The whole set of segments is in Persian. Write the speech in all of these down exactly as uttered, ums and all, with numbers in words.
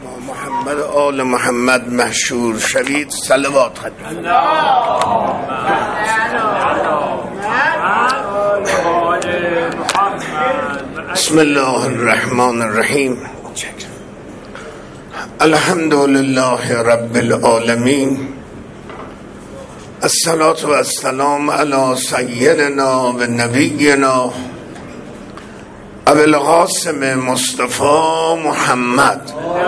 محمد آل محمد مشهور شوید. صلوات خدمت بسم الله الرحمن الرحیم. الحمد لله رب العالمین، الصلاة و السلام علی سیدنا و نبینا ابو القاسم مصطفی محمد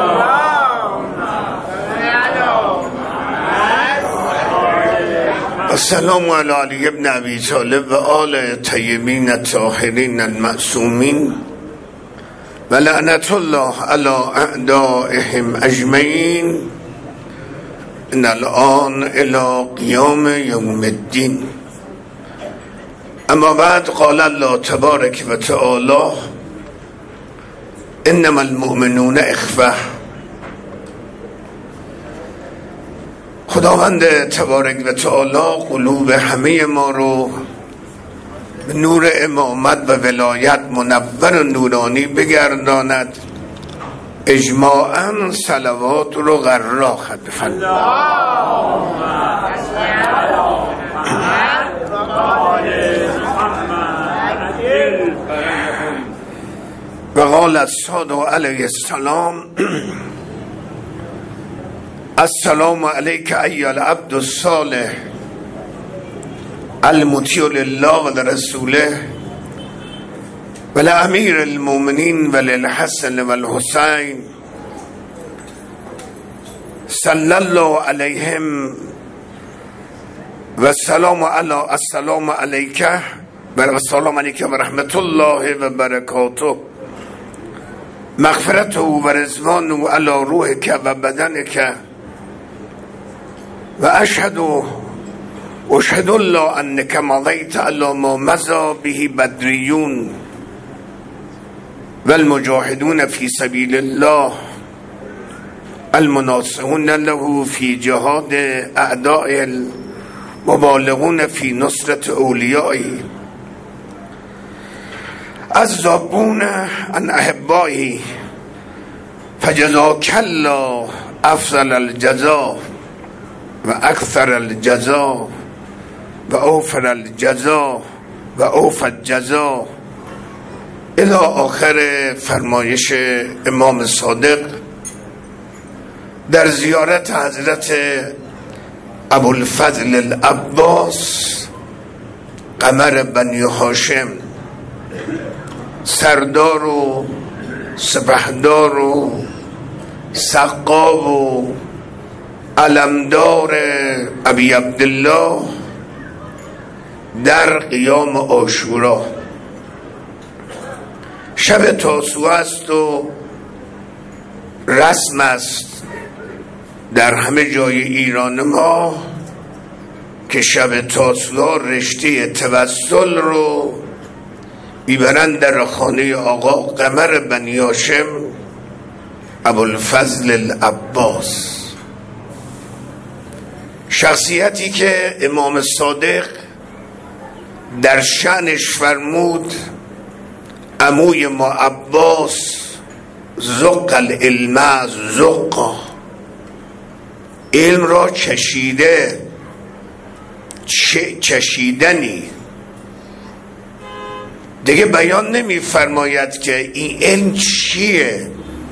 السلام علی علی ابن ابی طالب و آل طیبین الطاهرین المعصومین و لعنت الله علی اعدائهم اجمعین ان الان الی قیام یوم الدین. اما بعد، قال الله تبارک و تعالی انما المؤمنون اخوه. خداوند تبارک و تعالی قلوب همه ما رو به نور امامت و ولایت منور و نورانی بگرداند. اجماعاً صلوات رو غرا خد و قال الصادق علیه السلام السلام علیک ایها العبد الصالح المطیع لله و لرسوله و لامیر المؤمنین و للحسن و الحسین صلی الله علیهم و السلام علی السلام علیک و السلام علیک و رحمت الله و برکاته مغفرته و رضوانه علی روحک و بدنک و اشهد اشهد الله انک مضیت علی ما مضی به بدریون و المجاهدون فی سبیل الله المناصحون له فی جهاد اعداء المبالغون فی نصرت اولیائه الذابون عن احبائه فجزاک الله افضل الجزاء و اکثر الجزاء و اوفر الجزاء و اوفى الجزاء الی آخر فرمایش امام صادق در زیارت حضرت ابوالفضل العباس قمر بنی هاشم، سردار و سپهدار و سقا و علمدار ابی عبدالله در قیام عاشورا. شب تاسوعا است و رسم است در همه جای ایران ما که شب تاسوعا رشته توسل رو میبرند در خانه آقا قمر بنی هاشم ابوالفضل العباس، شخصیتی که امام صادق در شأنش فرمود عموی ما عباس زق العلم زقا، علم را چشیده، چه چشیدنی. دیگه بیان نمی فرماید که این علم چیه.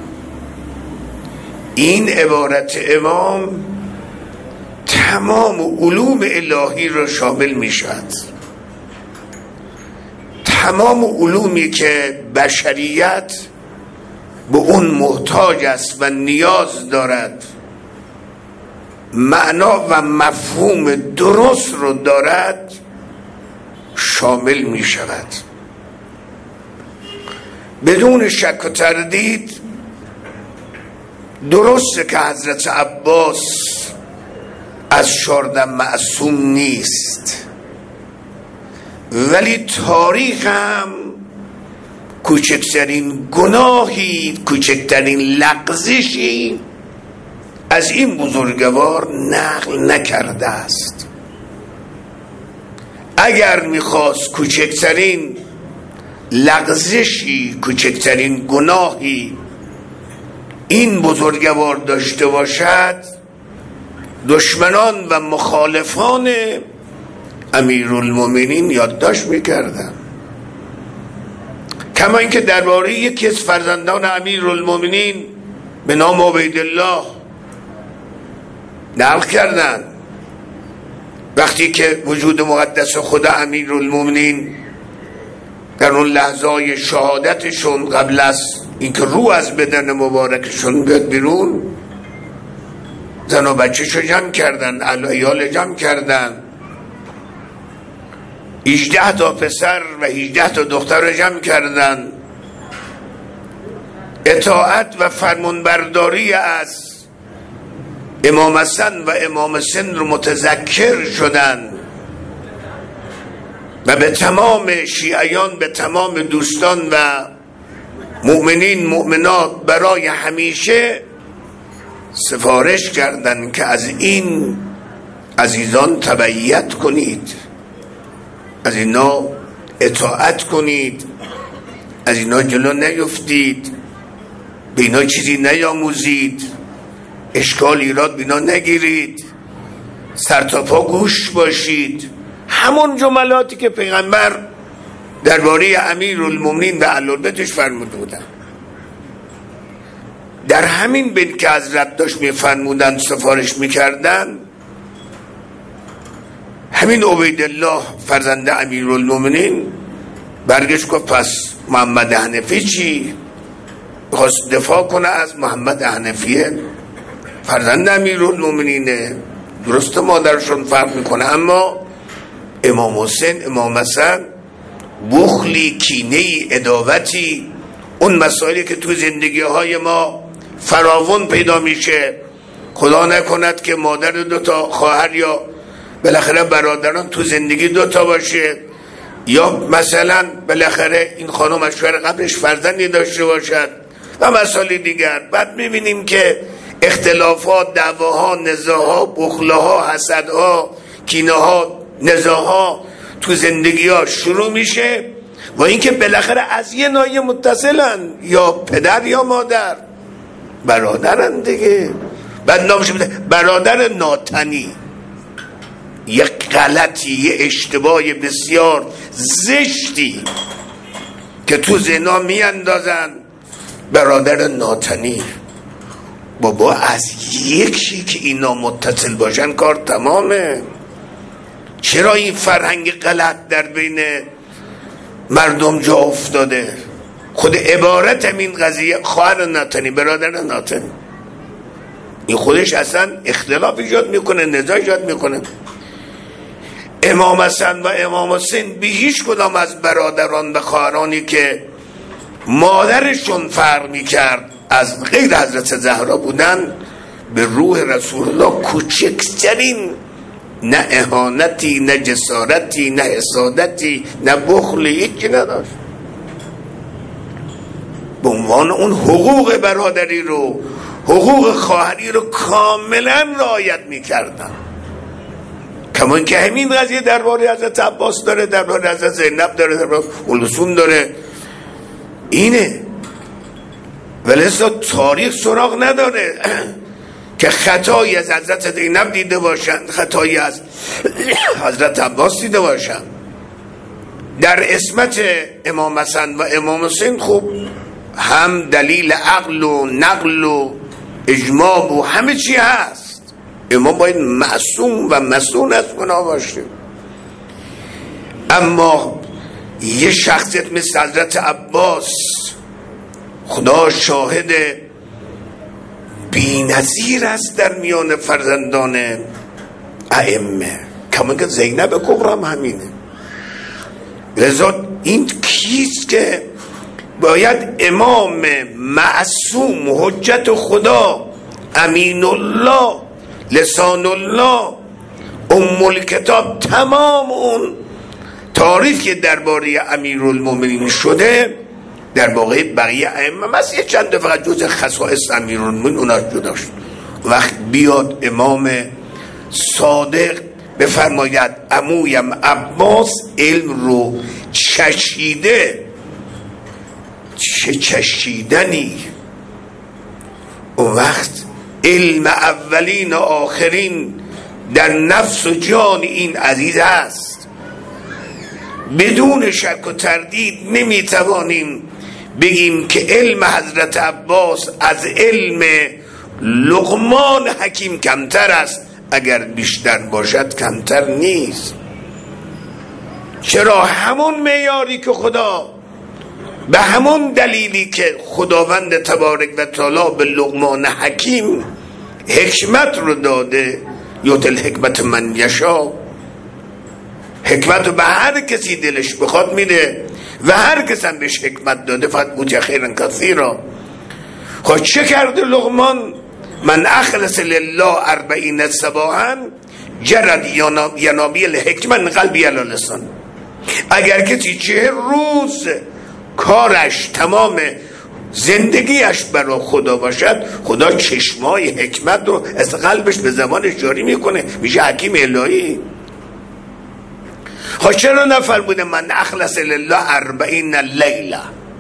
این عبارت امام تمام علوم الهی را شامل می شود. تمام علومی که بشریت به اون محتاج است و نیاز دارد، معنا و مفهوم درست رو دارد، شامل می شود. بدون شک و تردید درسته که حضرت عباس از شاردن معصوم نیست، ولی تاریخ هم کوچکترین گناهی، کوچکترین لغزشی از این بزرگوار نقل نکرده است. اگر میخواست کوچکترین لغزشی، کوچکترین گناهی این بزرگوار داشته باشد، دشمنان و مخالفان امیرالمومنین یادداشت میکردن. کما اینکه درباره یکی از فرزندان امیرالمومنین به نام عبیدالله نقل کردن وقتی که وجود مقدس خدا امیرالمومنین در اون لحظه شهادتشون قبل از اینکه رو از بدن مبارکشون بیاد بیرون، زن و بچه‌شو جمع کردن، عیال جمع کردن، هجده تا پسر و هجده تا دختر رو جمع کردن، اطاعت و فرمانبرداری از امام حسن و امام حسین رو متذکر شدن و به تمام شیعیان، به تمام دوستان و مؤمنین مؤمنات برای همیشه سفارش کردند که از این عزیزان تبعیت کنید، از اینا اطاعت کنید، از اینا جلو نیفتید، به اینا چیزی نیاموزید، اشکال ایراد به اینا نگیرید، سر تا پا گوش باشید. همون جملاتی که پیغمبر درباره امیرالمومنین و اهل بیتش فرموده بودن. در همین بین که حضرت داشت میفرمودن سفارش میکردن، همین عبیدالله فرزند امیرالمومنین برگشت گفت پس محمد حنفی چی؟ خواست دفاع کنه از محمد حنفیه، فرزند امیرالمومنینه، درسته مادرشون فرق میکنه، اما امام حسین، امام حسن بخلی، کینه‌ای، عداوتی، اون مسائلی که تو زندگی های ما فراوان پیدا میشه، خدا نکند که مادر دوتا خواهر یا بالاخره برادران تو زندگی دوتا باشه، یا مثلا بالاخره این خانم از شوهر قبلش فرزندی داشته باشد و مسائل دیگر. بعد میبینیم که اختلافات، دعواها، نزاعها، بخلها، حسدها، کینه‌ها، نزاعها تو زندگی ها شروع میشه و اینکه بالاخره از یه ناحیه متصلن، یا پدر یا مادر، برادرن دیگه. بعد نامش برادر ناتنی، یه غلطی، یه اشتباه بسیار زشتی که تو ذهن‌ها میاندازن، برادر ناتنی. بابا از یکی که اینا متصل باشن کار تمامه. چرا این فرهنگ غلط در بین مردم جا افتاده؟ خود عبارت همین قضیه خواهر ناتنی، برادر ناتنی، این خودش اصلا اختلاف ایجاد میکنه، نزاع ایجاد میکنه. امام حسن و امام حسین به هیچ کدام از برادران و خواهرانی که مادرشون فرق میکرد از غیر حضرت زهرا بودن، به روح رسول الله کوچکترین نه اهانتی، نه جسارتی، نه حسادتی، نه بخلی، هیچی نداشت. به عنوان اون حقوق برادری رو، حقوق خواهری رو کاملا رعایت میکردن. کما اینکه همین قضیه درباره حضرت عباس داره، درباره حضرت زینب داره، درباره کلثوم داره. اینه ولی تاریخ سراغ نداره که خطایی از حضرت زینب دیده باشند، خطایی از حضرت عباس دیده باشند. در عصمت امام حسن و امام حسین خوب هم دلیل عقل و نقل و اجماع و همه چی هست. امام باید معصوم و مسئول از گناه باشه. اما یه شخصیت مثل حضرت عباس، خدا شاهد، بی‌نظیر است در میان فرزندان ائمه. کما که زینب کبرا هم همینه. لذا این کیست که باید امام معصوم، حجت خدا، امین الله، لسان الله، ام الکتاب، تمام اون تاریخ که درباره امیرالمومنین شده در واقع بقیه ائمه مثل یه چند فقط جز خصائص امیرالمومنین اونا جدا شد. وقت بیاد امام صادق بفرماید عمویم عباس علم رو چشیده، چه چشیدنی، اون وقت علم اولین و آخرین در نفس و جان این عزیز است. بدون شک و تردید نمیتوانیم بگیم که علم حضرت عباس از علم لقمان حکیم کمتر است. اگر بیشتر باشد کمتر نیست. چرا؟ همون معیاری که خدا، به همون دلیلی که خداوند تبارک و تعالی به لقمان حکیم حکمت رو داده، یوت الحکمت من یشا، حکمت رو به هر کسی دلش بخواد میده و هر کس هم بهش حکمت داده فقط اوتی خیرا کثیرا. خب چه کرده لقمان؟ من اخلص لله اربعین صباحا جرد ینابی الحکمت من قلبی علی لسان. اگر کسی چه روز کارش تمام زندگیش برای خدا باشد، خدا چشمای حکمت رو از قلبش به زبانش جاری میکنه، میشه حکیم الهی. خب چرا نفرموده من اخلص لله اربعین لیله؟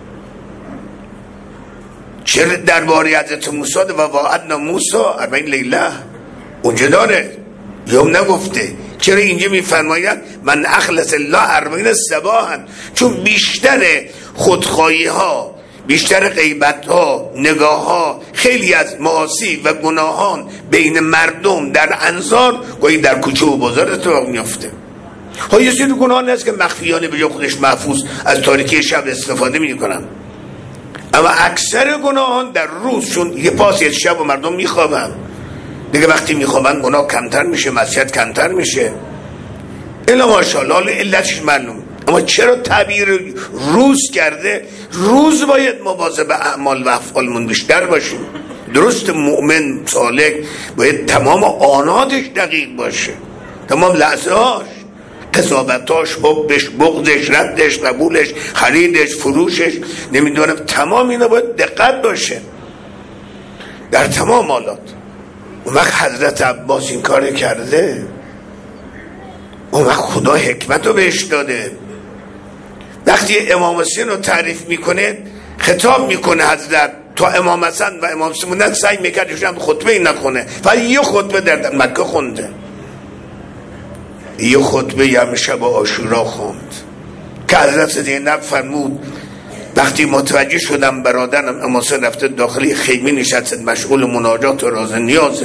چرا درباره حضرت موسی و وعدنا موسی اربعین لیله اونجا داره، یوم نگفته؟ چرا اینجا میفرماید من اخلص الله اربعین صباحا؟ چون بیشتر خودخواهی ها، بیشتر غیبت ها، نگاه ها، خیلی از معاصی و گناهان بین مردم در انظار گاهی در کوچه و بازار اتفاق میفته. ها یه سری گناه هست که مخفیانه به جای خودش محفوظ از تاریکی شب استفاده میکنن، اما اکثر گناهان در روز، چون یه پاس یه شب و مردم میخوابن دیگه، وقتی میخوابن گناه کمتر میشه، معصیت کمتر میشه. الا ماشاءالله علتش معلوم. اما چرا تعبیر روز کرده؟ روز باید مواظب اعمال و افعالمون بیشتر باشیم. درست مؤمن صالح باید تمام آناتش دقیق باشه، تمام لحظه‌هاش، قضاوتاش، حبش، بغضش، ردش، قبولش، خریدش، فروشش، نمیدونم، تمام اینا باید دقت باشه در تمام حالات. اون وقت حضرت عباس این کار کرده، اون وقت خدا حکمت رو بهش داده. وقتی امام حسین رو تعریف میکنه، خطاب میکنه حضرت تا امام حسن و امام حسین موندن، سعی میکرد ایشون خطبه این نخونه و یه خطبه در مکه خونده، یه خطبه هم شب عاشورا خوند که حضرت زینب فرمود وقتی متوجه شدم برادرم امام حسین رفته داخلی خیمه نشسته مشغول مناجات و راز نیازه،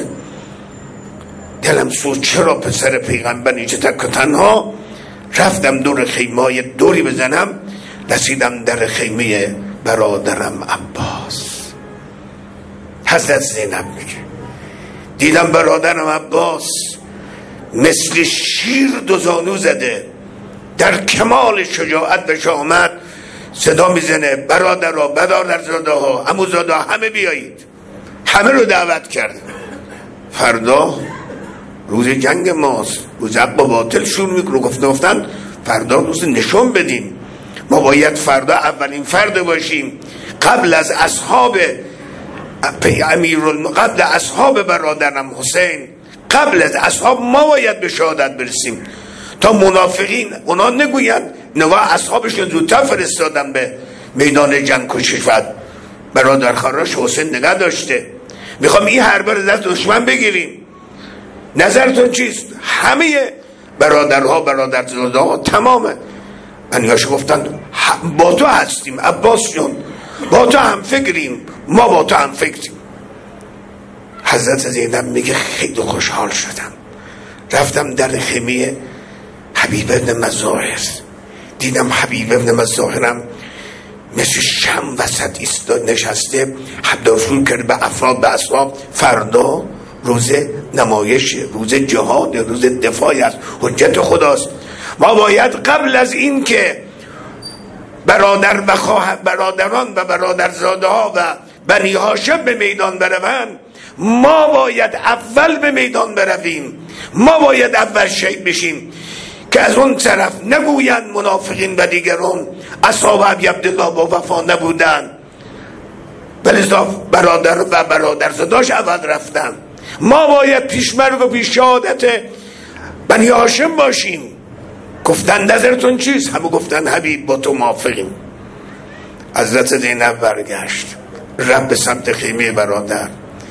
دلم سوخت چرا پسر پیغمبر اینجا تک و تنها؟ رفتم دور خیمه های دوری بزنم، رسیدم در خیمه برادرم عباس. حضرت زینب میگه دیدم برادرم عباس مثل شیر دو زانو زده، در کمال شجاعت بهش آمد، صدا میزنه برادرها، برادرزاده ها، عموزاده ها، همه بیایید. همه رو دعوت کرد. فردا روز جنگ ماست، روز حق با باطل شروع میکنه. گفتن گفتن فردا روز نشون بدیم، ما باید فردا اولین فرد باشیم قبل از اصحاب امیر قبل اصحاب برادرم حسین، قبل از اصحاب ما باید به شهادت برسیم تا منافقین اونا نگوین نوا اصحابشون زودتر فرستادن به میدان جنگ کشفت، برادر خراش حسین نگه داشته. میخوام این حربه رو دست دشمن بگیریم. نظرتون چیست؟ همه برادرها، برادرزاده ها، تمامه انیاش گفتن با تو هستیم عباس جون، با تو هم فکریم، ما با تو هم فکریم. حضرت زینب میگه خیلی خوشحال شدم، رفتم در خیمه حبیب ابن مظاهر، دیدم حبیب ابن مظاهرم مثل شم وسط ایستاد نشسته، حدافون کرده به افراد، به اصحاب. فردا روز نمایش، روز جهاد، روز دفاع از حجت خداست. ما باید قبل از این که برادر و خواه برادران و برادرزاده ها و بنی هاشم به میدان بروند، ما باید اول به میدان برویم، ما باید اول شهید بشیم که از اون طرف نگویند منافقین و دیگران اصحاب ابی عبدالله با وفا نبودن، ولذا برادر و برادرزاداش اول رفتن. ما باید پیشمرد و پیش شهادت بنی هاشم باشیم. گفتن نظرتون چیست؟ همه گفتن حبیب با تو موافقیم. حضرت زینب برگشت، رفت به سمت خیمه برادر،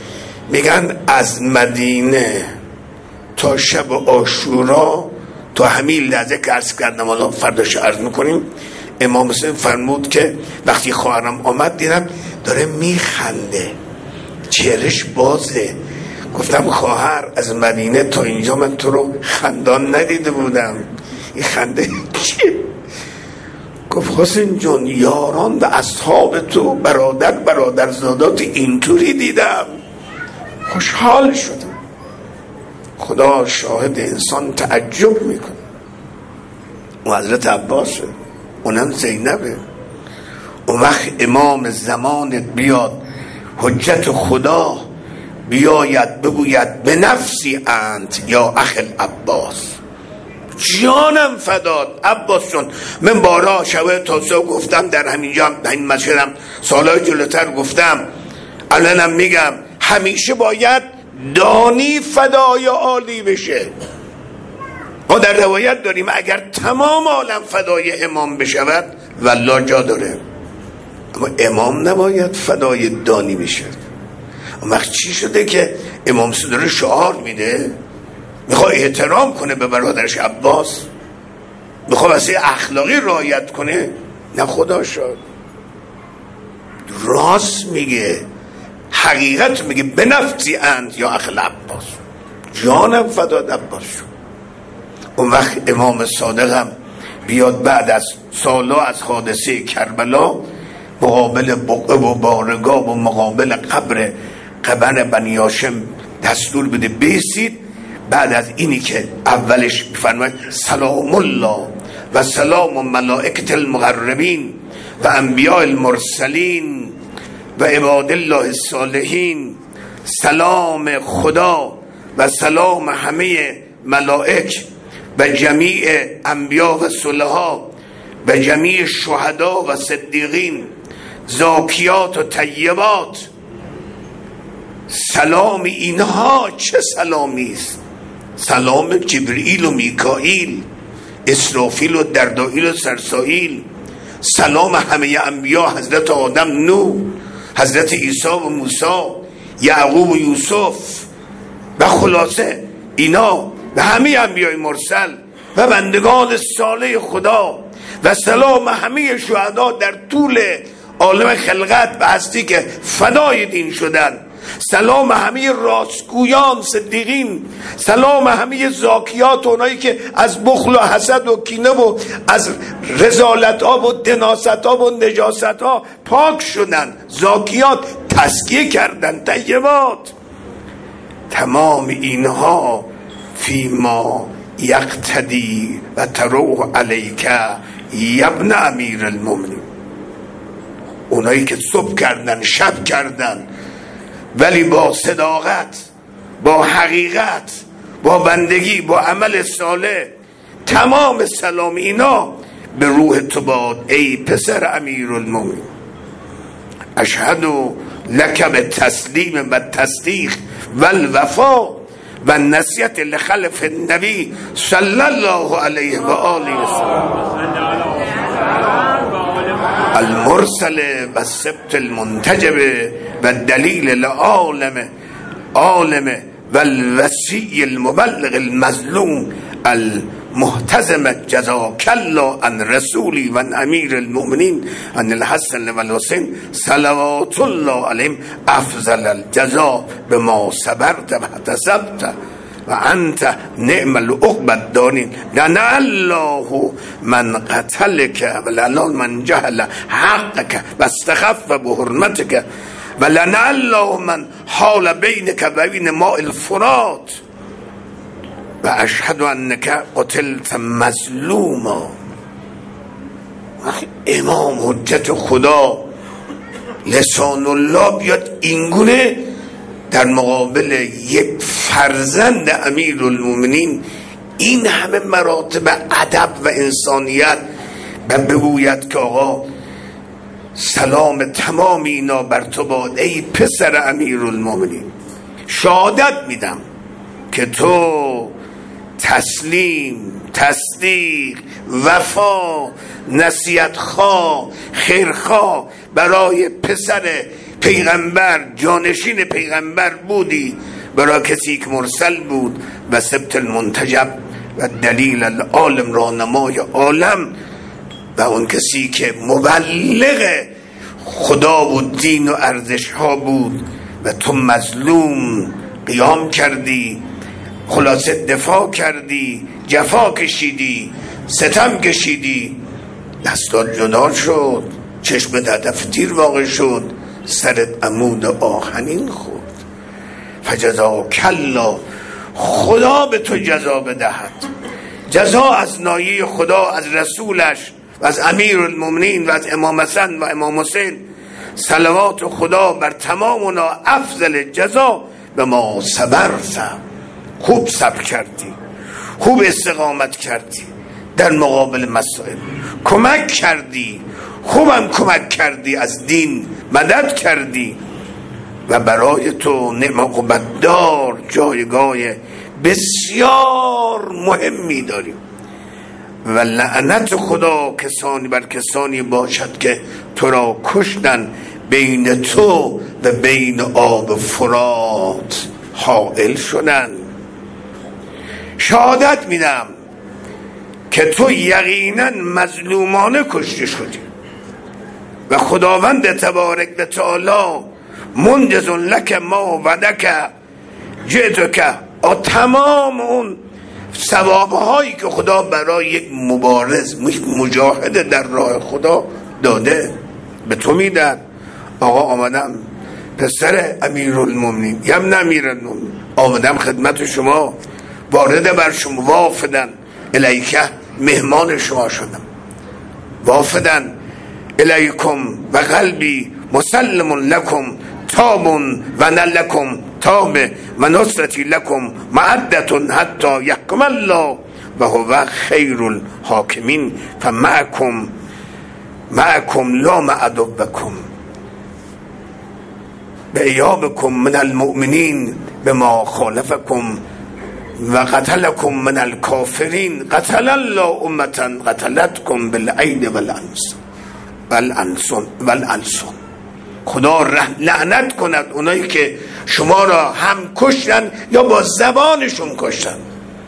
میگن از مدینه تا شب عاشورا، تا همین لحظه که عرض کردم الان فرداش عرض میکنیم، امام حسین فرمود که وقتی خواهرم آمد دیدم داره میخنده، چهرش بازه. گفتم خواهر از مدینه تا اینجا من تو رو خندان ندیده بودم، این خنده چیه؟ گفت حسین جان یاران و اصحاب تو، برادر برادرزادات اینطوری دیدم، خوشحال شدم. خدا شاهد، انسان تعجب میکنه. و حضرت عباس اونم زینبه. اون وقت امام زمانت بیاد، حجت خدا بیاید بگوید به نفسی انت یا اخ العباس، جانم فداد عباس جون. من بارا شبه تاسو گفتم در همینجا، در این مسجدم سالهای جلوتر گفتم، الانم میگم، همیشه باید دانی فدای عالی بشه. ما در روایت داریم اگر تمام عالم فدای امام بشود والله جا داره، اما امام نباید فدای دانی بشه. اون وقت چی شده که امام صدر شعار میده، میخواد احترام کنه به برادرش عباس، میخواد واسه اخلاقی رعایت کنه؟ نه خدا شد، راست میگه، حقیقت میگه، به نفسی انت یا اخ العباس، جانم فداد عباس شد. اون وقت امام صادق هم بیاد بعد از سالا از حادثه کربلا، مقابل بقعه و بارگاه و مقابل قبر قبر بنی هاشم دستور بده بیسید. بعد از اینی که اولش فرماید سلام الله و سلام ملائکه المقربین و انبیاء المرسلین و عباد الله الصالحین، سلام خدا و سلام همه ملائک و جمیع انبیاء و صلحا و جمیع شهدا و صدیقین، زاکیات و طیبات، سلام اینها چه سلامی است؟ سلام جبرئیل و میکائیل، اسرافیل و دردائیل و سرسائیل، سلام همه انبیا، حضرت آدم، نوح، حضرت عیسی و موسی، یعقوب و یوسف و خلاصه اینا و همه انبیای مرسل و بندگان صالح خدا، و سلام همه شهدا در طول عالم خلقت و هستی که فدای دین شدن، سلام همه راستگویان صدیقین، سلام همه زاکیات، اونایی که از بخل و حسد و کینه و از رذالت ها و دناست ها و نجاست ها پاک شدن، زاکیات تزکیه کردن، طیبات. تمام اینها فیما یقتدی و تروح علیک یبن امیر المؤمنین، اونایی که صبح کردن شب کردن ولی با صداقت، با حقیقت، با بندگی، با عمل صالح، تمام سلام اینا به روح تو باد ای پسر امیر المؤمنین. اشهد لک به تسلیم و تصدیق و الوفا و نصیحت لخلف النبی صلی الله علیه و آله و سلم المرسل و السبت المنتجب و دلیل العالم عالم و الوسیع المبلغ المظلوم المحتزم جزاک الله عن رسولی و امیر المؤمنین عن الحسن و الحسین صلوات الله علیهم افضل الجزا بما صبرت و احتسبت و انت نعم العقبى الدارین. لعن الله من قتلك و لعن من جهل حقك و استخف بحرمتك و لعن الله من حال بینك و بین ماء الفرات و اشهد انک قتلت مظلوما. امام حجت خدا لسان الله بیاد اینگونه در مقابل یک فرزند امیر المؤمنین این همه مراتب ادب و انسانیت و بگوید که آقا سلام تمام اینا بر تو باد ای پسر امیر المؤمنین، شهادت میدم که تو تسلیم، تصدیق، وفا، نصیحت خواه، خیرخواه برای پسر پیغمبر جانشین پیغمبر بودی، برای کسی که مرسل بود و سبت المنتجب و دلیل العالم راهنمای عالم و اون کسی که مبلغ خدا و دین و ارزش ها بود و تو مظلوم قیام کردی، خلاصه دفاع کردی، جفا کشیدی، ستم کشیدی، دستات جدا شد، چشمت هدف تیر واقع شد، سرت عمود آهنین خورد. فجزاک الله، خدا به تو جزا بدهد. جزا از نایه خدا، از رسولش و از امیر المؤمنین و از امام حسن و امام حسین صلوات خدا بر تمام اونا، افضل جزا به ما صبرت، خوب صبر کردی، خوب استقامت کردی در مقابل مسائل، کمک کردی، خوبم کمک کردی، از دین مدد کردی و برای تو نعم عقبت‌دار جایگاه بسیار مهمی داریم. و لعنت خدا کسانی بر کسانی باشد که تو را کشتن، بین تو و بین آب فرات حائل شدن. شهادت میدم که تو یقینا مظلومانه کشته شدی و خداوند تبارک و تعالی منجز لک ما ودک جئتک، تمام اون ثوابهایی که خدا برای یک مبارز مجاهد در راه خدا داده به تو میدن. آقا آمدم پسر امیرالمومنین، یم امیرالمومنین، آمدم خدمت شما، وارد بر شما، وافدن الیکه، مهمان شما شدم، وافدن الیکم و قلبی مسلم لکم تاب و نلکم تاب و نصرتی لکم معدتون حتی یحکم الله و هو خیر الحاکمین فمعکم معکم لا معدوبکم به ایابکم من المؤمنین بما خالفکم و قتلکم من الکافرین قتل الله امتا قتلتکم بالعید والانسون والالسن. خدا لعنت کند اونایی که شما را هم کشتن یا با زبانشون کشتن.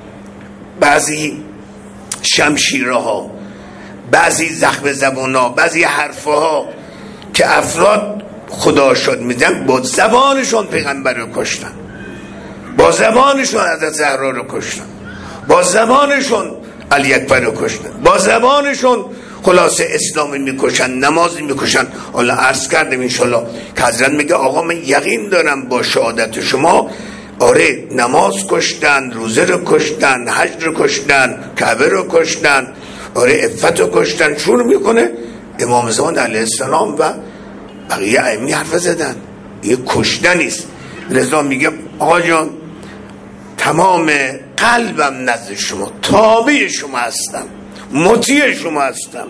بعضی شمشیره ها، بعضی زخم زبان ها، بعضی حرفه ها که افراد خدا شد میدن، با زبانشون پیغمبر رو کشتن، با زبانشون حضرت زهرا رو کشتن، با زبانشون علی اکبر رو کشتن، با زبانشون خلاصه اسلامی میکشن، نمازی میکشن. حالا عرض کردم انشالله که حضرت میگه آقا من یقین دارم با شهادت شما، آره نماز کشتن، روزه رو کشتن، حج رو کشتن، کعبه رو کشتن، آره عفت رو کشتن. شروع میکنه امام زمان علیه السلام و بقیه ائمه حرف زدن، یه کشتنیست. لذا میگه آقا جان تمام قلبم نزد شما، تابع شما هستم، مطیع شما هستم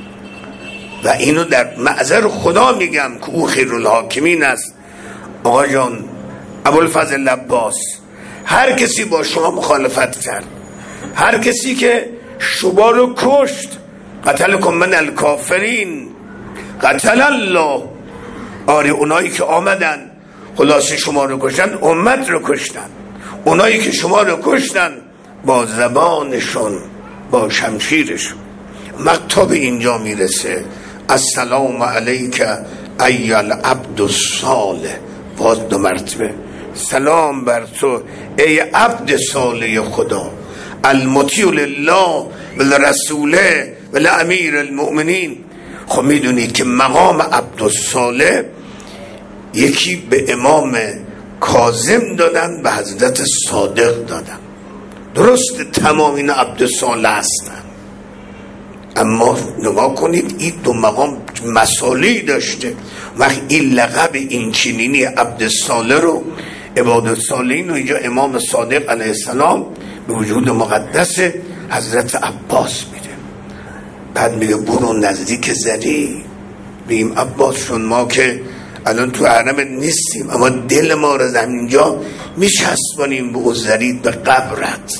و اینو در معذر خدا میگم که او خیر الحاکمین است. آقا جان ابوالفضل عباس، هر کسی با شما مخالفت کرد، هر کسی که شما رو کشت، قتلکم من الکافرین قتل الله، آره اونایی که آمدن خلاصه شما رو کشتن، امت رو کشتن. اونایی که شما رو کشتن با زبانشون، با شمشیرشون. مکتوب اینجا میرسه السلام علیک ای العبد الصالح، باز دو مرتبه سلام بر تو ای عبد صالح خدا، المطیع لله و لرسوله و لامیر المؤمنین. خب میدونید که مقام عبد الصالح یکی به امام کاظم دادن، به حضرت صادق دادن. درست تمام این عبد صالح هستن، اما نگاه کنید این دو مقام مسائلی داشته. وقتی این لقب این چنینی عبد صالح رو، عباد صالحین رو اینجا امام صادق علیه السلام به وجود مقدس حضرت عباس میده. بعد میگه برو نزدیک زری، بیم عباس شون ما که الان تو حرم نیستیم اما دل ما رو همینجا میچسبانیم به او زرید، به قبرت.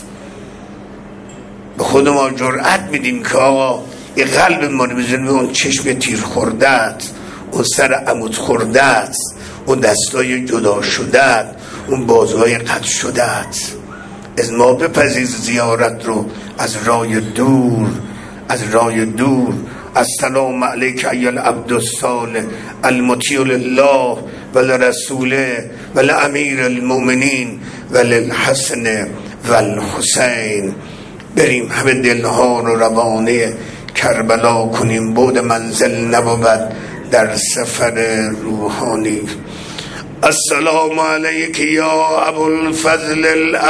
به خود ما جرأت میدیم که آقا این قلب ما رو بزنیم به اون چشم تیر خوردت، اون سر عمود خوردت، اون دستای جدا شدت، اون بازوهای قطع شدت. از ما بپذیر زیارت رو از رای دور، از رای دور. السلام علیک ایها العبد الصالح المطیع لله و لرسوله و لامیر المؤمنین و للحسن و الحسین. بریم همه دلها رو روانه کربلا کنیم، بود منزل نبود در سفر روحانی. السلام علیک یا ابوالفضل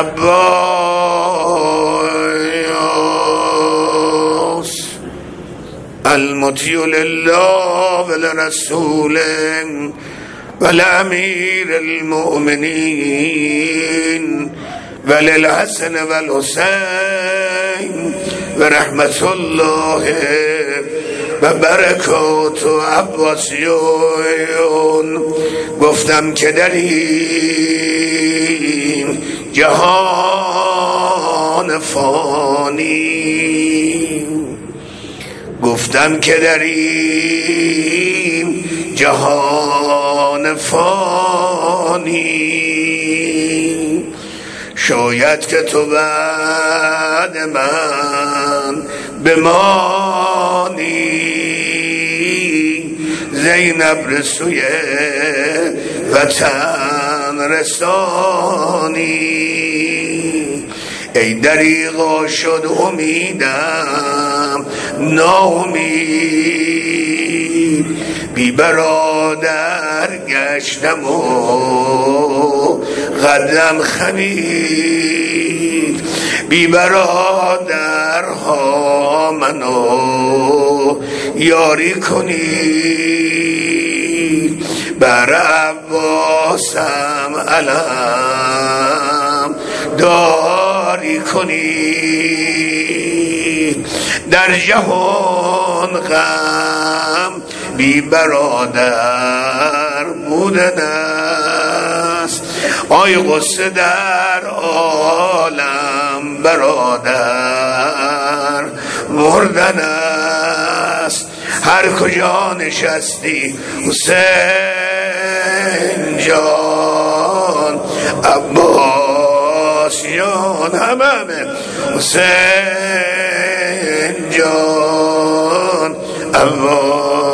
العباس المطیع لله و لرسوله و لامیر المؤمنین و للحسن و الحسین و رحمت الله و برکات و عباسیون. گفتم که در این جهان فانی، گفتم که در این جهان فانی شاید که تو بعد من بمانی، زینب رسوی وطن رسانی. ای دریغا شد امیدم ناامید، بی برادر گشتم و قدم خمید. بی برادرها منو یاری کنید، بر عباسم علم داری کنید. در جهان غم بی برادر بودن است، آی غصه در عالم برادر مردن است. هر کجا نشستی حسین جان، عباس جان، همه همه حسین جان، عباس